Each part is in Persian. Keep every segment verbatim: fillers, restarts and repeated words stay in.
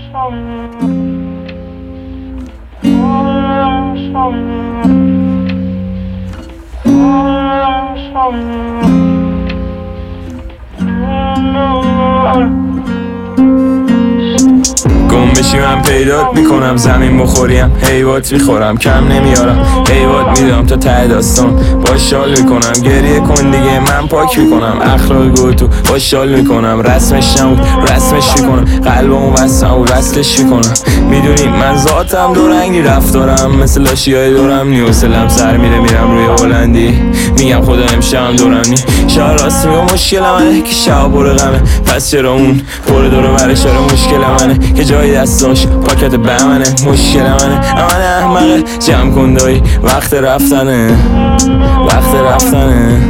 گم بشی من پیدات میکنم، زمین بخوریم حیوات میخورم، کم نمیارم حیوات میدم تا ته داستان. باشال میکنم گریه کن دیگه من پاک میکنم، اخلاق گو تو باشال میکنم، رسمش نبود رسمش میکنم، قلبمو بستم و وصلش میکنم. میدونی من ذاتم دو رنگی رفتارم، مثل لاشیای دورم نیوسلم سر میره میرم روی هلندی. میگم خدا امشبم دورم نی شاید راست میگم مشکل منه که شب پر غمه، پس چرا اون پر دور و برش داره مشکل منه که جای دستاش پاکت بمنه. مشکل منه من احمقه جمع کن دایی وقت رفتنه وقت رفتنه.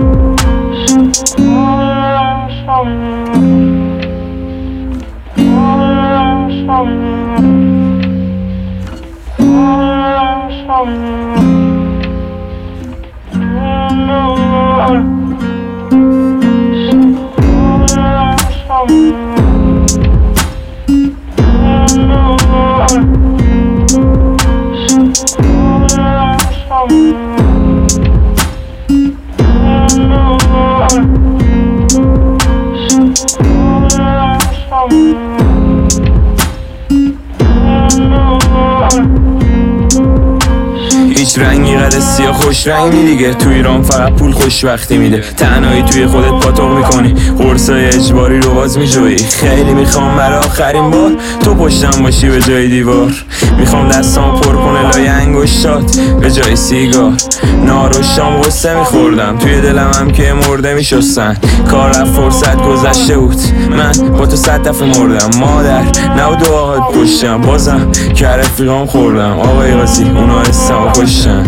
هیچ رنگی قد سیاه خوش رنگی دیگه، تو ایران فقط پول خوشبختی میده. تنهایی توی خودت پاتوق میکنی، قرصای اجباری رو باز میجویی. خیلی میخوام برای آخرین بار تو پشتم باشی به جای دیوار. میخوام دستامو پر کنه لای انگشتات به جای سیگار. نهار و شام غصه میخوردم، توی دلم هم که مرده میشستن. کار رفت فرصت گذشته بود، من با تو صد دفعه مردم. مادر نو دعاهات پشتم، بازم که رفیقام خوردم. آقای قاضی اونا استما کشتن.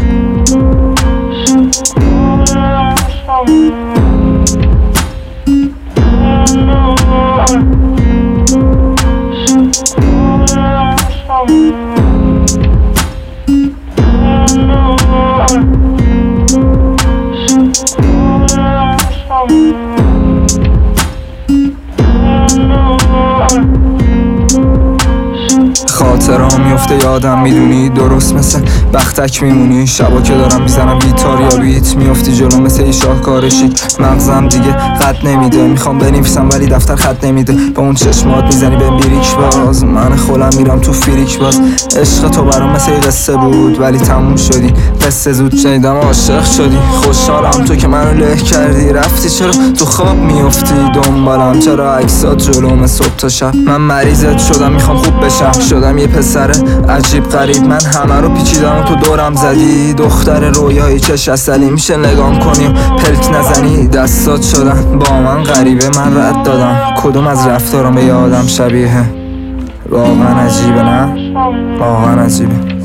خاطرام میفته یادم میدونی، درست مثل بختک میمونی. شبا که دارم میزنم گیتار یا بیت میفتی جلو مثل ای شاهکارشی. مغزم دیگه قد نمیده، میخوام بنویسم ولی دفتر خط نمیده. با اون چشمات میزنی به بیریک باز، من خودم میرم تو فیریک باز. عشق تو برام مثل قصه بود ولی تموم شدی، قصه زود شنیدم عاشق شدی. خوشحالم تو که منو له کردی، رفتی چرا تو خواب میفتی دنبالم، چرا عکسات جلوم صبح تا شب. من مریضت شدم میخوام خوب بشم، شدم یه پسر عجیب غریب. من همه رو پیچیدم و تو دورم زدی، دختر رویایی چش اصلی میشه نگام کنی و پلک نزنی. دستات شدن با من غریبه، من رد دادم کدوم از رفتارم به یادم شبیه. واقعا عجیبه نه؟ واقعا عجیبه.